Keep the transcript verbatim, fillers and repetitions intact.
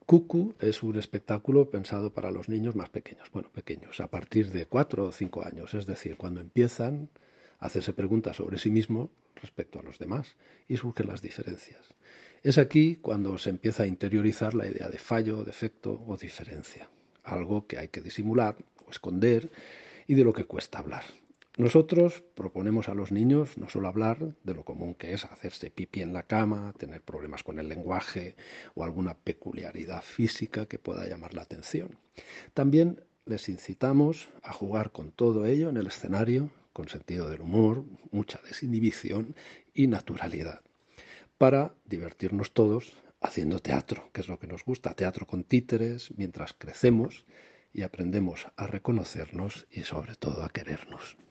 Cucu es un espectáculo pensado para los niños más pequeños, bueno, pequeños, a partir de cuatro o cinco años, es decir, cuando empiezan a hacerse preguntas sobre sí mismos respecto a los demás y surgen las diferencias. Es aquí cuando se empieza a interiorizar la idea de fallo, defecto o diferencia, algo que hay que disimular o esconder y de lo que cuesta hablar. Nosotros proponemos a los niños no solo hablar de lo común que es hacerse pipí en la cama, tener problemas con el lenguaje o alguna peculiaridad física que pueda llamar la atención. También les incitamos a jugar con todo ello en el escenario, con sentido del humor, mucha desinhibición y naturalidad, para divertirnos todos haciendo teatro, que es lo que nos gusta, teatro con títeres, mientras crecemos y aprendemos a reconocernos y sobre todo a querernos.